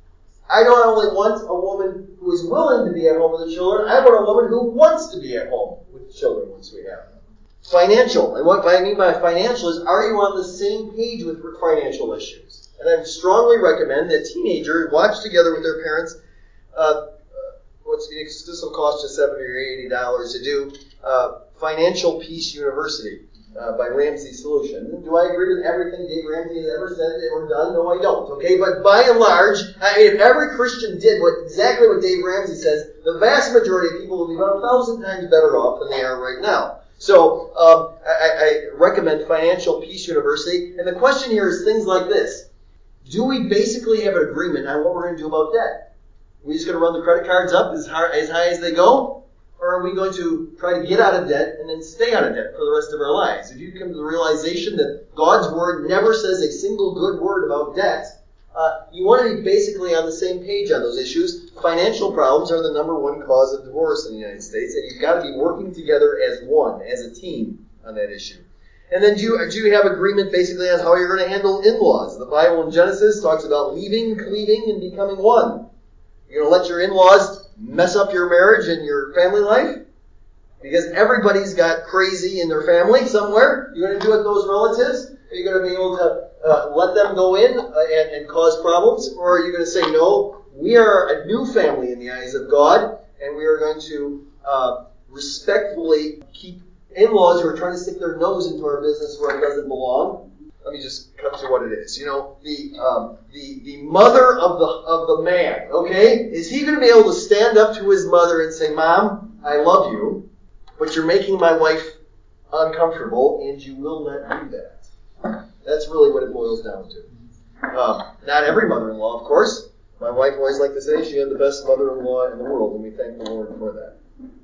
I don't only want a woman who is willing to be at home with the children, I want a woman who wants to be at home with the children once we have them. Financial. And what I mean by financial is, are you on the same page with financial issues? And I strongly recommend that teenagers watch together with their parents. Uh, what's this will cost you seventy or eighty dollars to do. Uh, Financial Peace University uh, by Ramsey Solution. Do I agree with everything Dave Ramsey has ever said or done? No, I don't. Okay, but by and large, I mean, if every Christian did what exactly what Dave Ramsey says, the vast majority of people will be about a thousand times better off than they are right now. So um, I, I recommend Financial Peace University. And the question here is things like this. Do we basically have an agreement on what we're going to do about debt? Are we just going to run the credit cards up as high, as high as they go? Or are we going to try to get out of debt and then stay out of debt for the rest of our lives? If you come to the realization that God's Word never says a single good word about debt, uh, you want to be basically on the same page on those issues. Financial problems are the number one cause of divorce in the United States, and you've got to be working together as one, as a team on that issue. And then do you, do you have agreement basically on how you're going to handle in-laws? The Bible in Genesis talks about leaving, cleaving, and becoming one. You're going to let your in-laws mess up your marriage and your family life? Because everybody's got crazy in their family somewhere. You're going to do it with those relatives? Are you going to be able to uh, let them go in uh, and, and cause problems? Or are you going to say, no, we are a new family in the eyes of God, and we are going to uh, respectfully keep in-laws who are trying to stick their nose into our business where it doesn't belong? Let me just cut to what it is. You know, the um, the the mother of the of the man, okay? Is he going to be able to stand up to his mother and say, Mom, I love you, but you're making my wife uncomfortable, and you will not do that? That's really what it boils down to. Um, not every mother-in-law, of course. My wife always liked to say she had the best mother-in-law in the world, and we thank the Lord for that.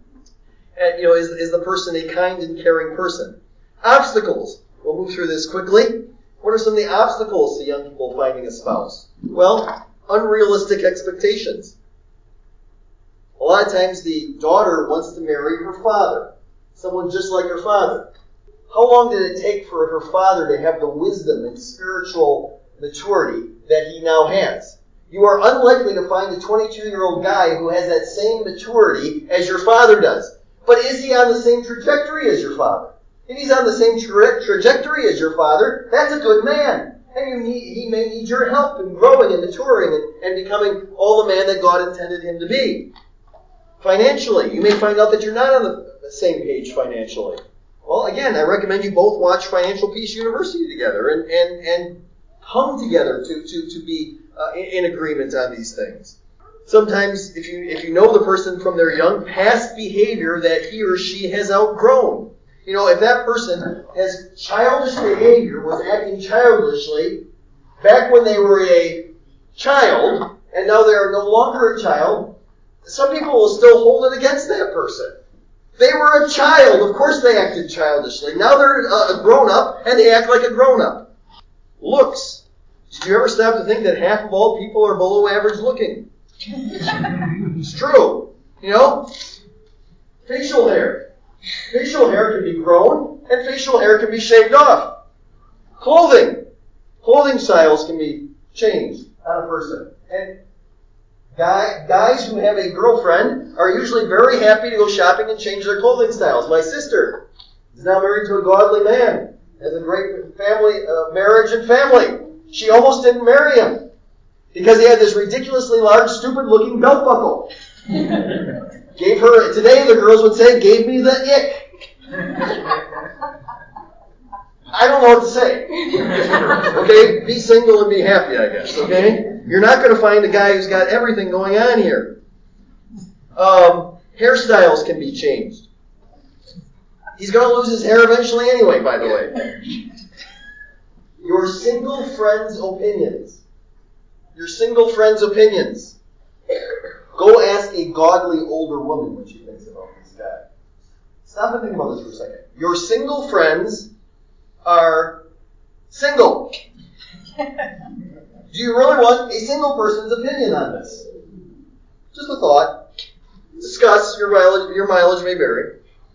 And, you know, is, is the person a kind and caring person? Obstacles. We'll move through this quickly. What are some of the obstacles to young people finding a spouse? Well, unrealistic expectations. A lot of times the daughter wants to marry her father, someone just like her father. How long did it take for her father to have the wisdom and spiritual maturity that he now has? You are unlikely to find a twenty-two-year-old guy who has that same maturity as your father does. But is he on the same trajectory as your father? If he's on the same tra- trajectory as your father, that's a good man. And you need, he may need your help in growing and maturing and, and becoming all the man that God intended him to be. Financially, you may find out that you're not on the same page financially. Well, again, I recommend you both watch Financial Peace University together and, and, and come together to, to, to be uh, in, in agreement on these things. Sometimes, if you if you know the person from their young past behavior that he or she has outgrown, you know, if that person has childish behavior, was acting childishly back when they were a child, and now they are no longer a child, some people will still hold it against that person. They were a child. Of course they acted childishly. Now they're a grown-up, and they act like a grown-up. Looks. Did you ever stop to think that half of all people are below average looking? It's true. You know? Facial hair. Facial hair can be grown, and facial hair can be shaved off. Clothing. Clothing styles can be changed on a person. And guy, guys who have a girlfriend are usually very happy to go shopping and change their clothing styles. My sister is now married to a godly man, has a great family, uh, marriage and family. She almost didn't marry him because he had this ridiculously large, stupid-looking belt buckle. Gave her, today the girls would say, gave me the ick. I don't know what to say. Okay? Be single and be happy, I guess. Okay? You're not going to find a guy who's got everything going on here. Um, hairstyles can be changed. He's going to lose his hair eventually anyway, by the way. Your single friend's opinions. Your single friend's opinions. Go ask a godly older woman what she thinks about this guy. Stop and think about this for a second. Your single friends are single. Do you really want a single person's opinion on this? Just a thought. Discuss, your mileage, your mileage may vary.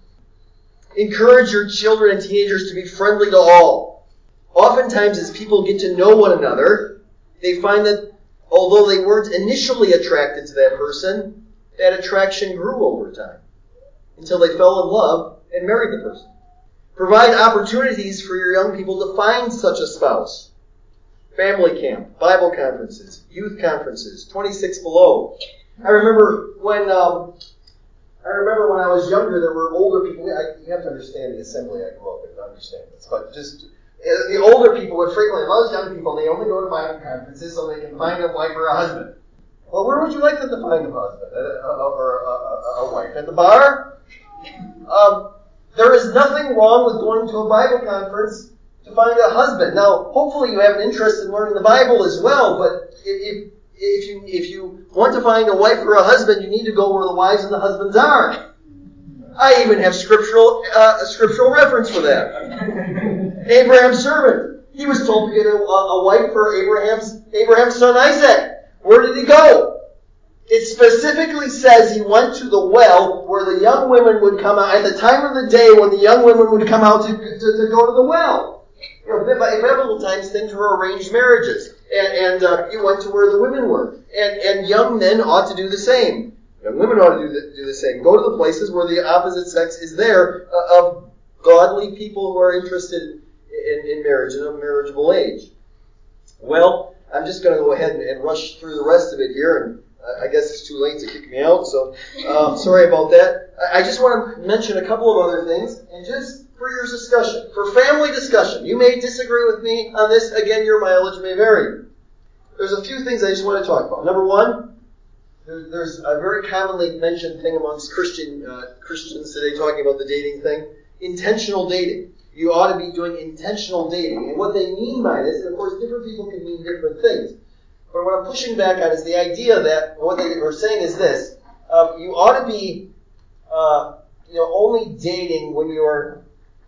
Encourage your children and teenagers to be friendly to all. Oftentimes, as people get to know one another, they find that although they weren't initially attracted to that person, that attraction grew over time until they fell in love and married the person. Provide opportunities for your young people to find such a spouse. Family camp, Bible conferences, youth conferences, twenty-six below. I remember when um, I remember when I was younger, there were older people. I, you have to understand the assembly I grew up in to understand this, but just uh, the older people would frequently, those young people, they only go to Bible conferences so they can find a wife or a husband. Well, where would you like them to find a husband uh, or a, a, a wife? At the bar? Um, there is nothing wrong with going to a Bible conference to find a husband. Now, hopefully you have an interest in learning the Bible as well, but if, if you if you want to find a wife or a husband, you need to go where the wives and the husbands are. I even have scriptural uh, a scriptural reference for that. Abraham's servant. He was told to get a, a wife for Abraham's Abraham's son Isaac. Where did he go? It specifically says he went to the well where the young women would come out, at the time of the day when the young women would come out to, to, to go to the well. You know, in biblical times, things were arranged marriages. And, and uh, you went to where the women were. And, and young men ought to do the same. Young women ought to do the, do the same. Go to the places where the opposite sex is there, uh, of godly people who are interested in, in marriage and of marriageable age. Well, I'm just going to go ahead and, and rush through the rest of it here, and uh, I guess it's too late to kick me out, so um, sorry about that. I, I just want to mention a couple of other things, and just for your discussion, for family discussion. You may disagree with me on this. Again, your mileage may vary. There's a few things I just want to talk about. Number one, there, there's a very commonly mentioned thing amongst Christian uh, Christians today talking about the dating thing, intentional dating. You ought to be doing intentional dating. And what they mean by this, and of course different people can mean different things, but what I'm pushing back on is the idea that what they are saying is this. Um, you ought to be uh, you know, only dating when you're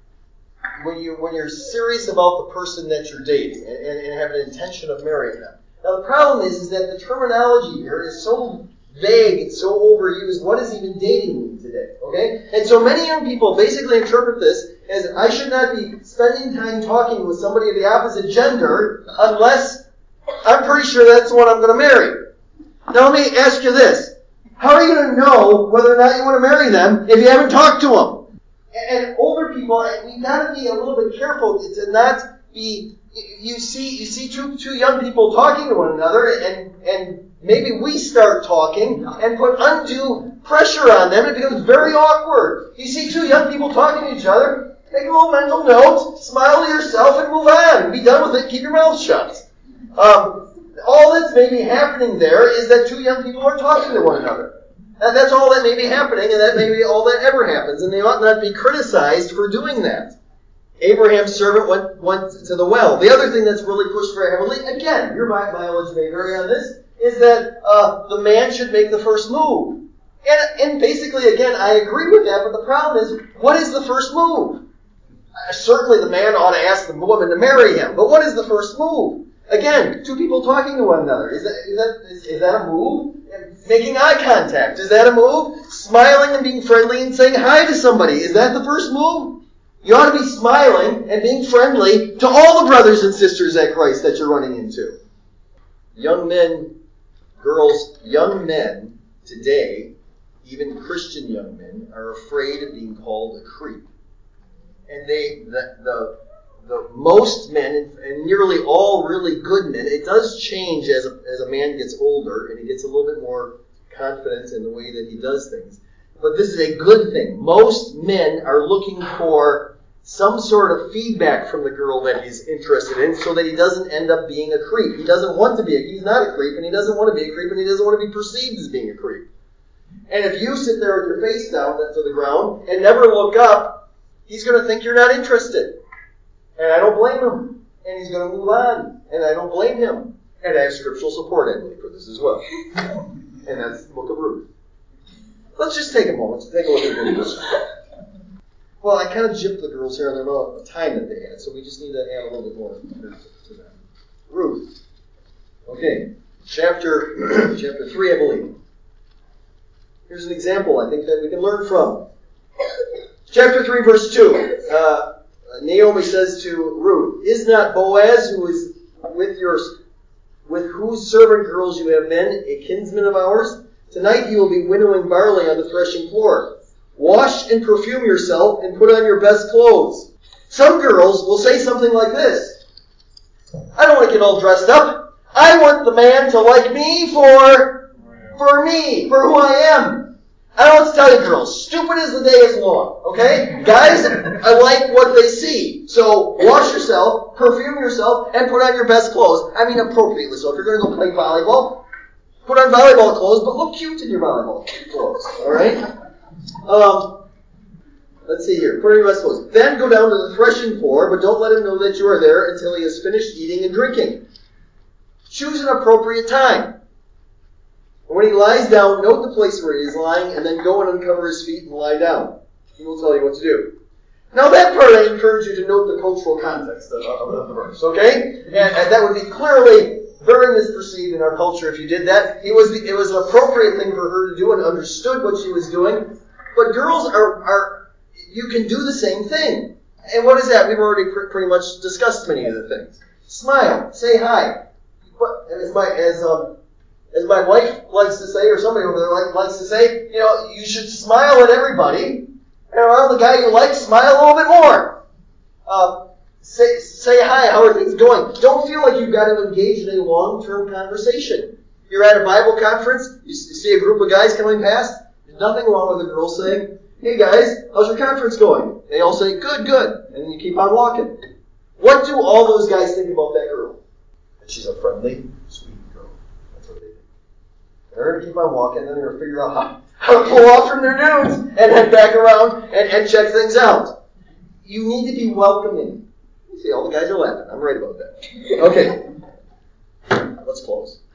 when you when you're serious about the person that you're dating and, and, and have an intention of marrying them. Now the problem is, is that the terminology here is so vague and so overused. What does even dating mean today? Okay? And so many young people basically interpret this as I should not be spending time talking with somebody of the opposite gender unless I'm pretty sure that's the one I'm going to marry. Now let me ask you this. How are you going to know whether or not you want to marry them if you haven't talked to them? And older people, we've got to be a little bit careful to not be, you see you see two, two young people talking to one another, and, and maybe we start talking and put undue pressure on them. It becomes very awkward. You see two young people talking to each other, take a little mental note, smile to yourself, and move on. Be done with it. Keep your mouth shut. Um, all that's maybe happening there is that two young people are talking to one another. And that's all that may be happening, and that may be all that ever happens, and they ought not be criticized for doing that. Abraham's servant went, went to the well. The other thing that's really pushed very heavily, again, your mileage may vary on this, is that uh, the man should make the first move. And, and basically, again, I agree with that, but the problem is, what is the first move? Uh, certainly the man ought to ask the woman to marry him, but what is the first move? Again, two people talking to one another. Is that, is that, is, is that a move? Making eye contact. Is that a move? Smiling and being friendly and saying hi to somebody. Is that the first move? You ought to be smiling and being friendly to all the brothers and sisters at Christ that you're running into. Young men, girls, young men today, even Christian young men, are afraid of being called a creep. And they, the, the The most men, and nearly all really good men, it does change as a, as a man gets older and he gets a little bit more confident in the way that he does things. But this is a good thing. Most men are looking for some sort of feedback from the girl that he's interested in so that he doesn't end up being a creep. He doesn't want to be a, he's not a creep, and he doesn't want to be a creep, and he doesn't want to be perceived as being a creep. And if you sit there with your face down to the ground and never look up, he's going to think you're not interested. And I don't blame him. And he's going to move on. And I don't blame him. And I have scriptural support, I believe, for this as well. And that's the book of Ruth. Let's just take a moment to take a look at the book. Well, I kind of gypped the girls here on the amount of time that they had, so we just need to add a little bit more to that. Ruth. Okay. Chapter, chapter three, I believe. Here's an example I think that we can learn from. Chapter three, verse two. Uh, Naomi says to Ruth, "Is not Boaz, who is with your, with whose servant girls you have been, a kinsman of ours? Tonight you will be winnowing barley on the threshing floor. Wash and perfume yourself and put on your best clothes." Some girls will say something like this: "I don't want to get all dressed up. I want the man to like me for, for me, for who I am." I don't want to tell you girls, stupid as the day is long, okay? Guys, I like what they see. So wash yourself, perfume yourself, and put on your best clothes. I mean appropriately. So if you're going to go play volleyball, put on volleyball clothes, but look cute in your volleyball clothes, alright? Um, let's see here. Put on your best clothes. Then go down to the threshing floor, but don't let him know that you are there until he has finished eating and drinking. Choose an appropriate time. When he lies down, note the place where he is lying, and then go and uncover his feet and lie down. He will tell you what to do. Now that part, I encourage you to note the cultural context of, of, of the verse, okay? And, and that would be clearly very misperceived in our culture if you did that. It was, the, it was an appropriate thing for her to do and understood what she was doing. But girls are, are you can do the same thing. And what is that? We've already pr- pretty much discussed many of the things. Smile. Say hi. But, as my, as, um, As my wife likes to say, or somebody over there like, likes to say, you know, you should smile at everybody. And around the guy you like, smile a little bit more. Uh, say, say hi, how are things going? Don't feel like you've got to engage in a long-term conversation. You're at a Bible conference, you see a group of guys coming past, there's nothing wrong with a girl saying, "Hey guys, how's your conference going?" They all say, "Good, good." And then you keep on walking. What do all those guys think about that girl? That she's a friendly, sweet girl. That's what they think. They're going to keep on walking, and then they're going to figure out how, how to pull off from their dudes and head back around and, and check things out. You need to be welcoming. You see, all the guys are laughing. I'm right about that. Okay. Let's close.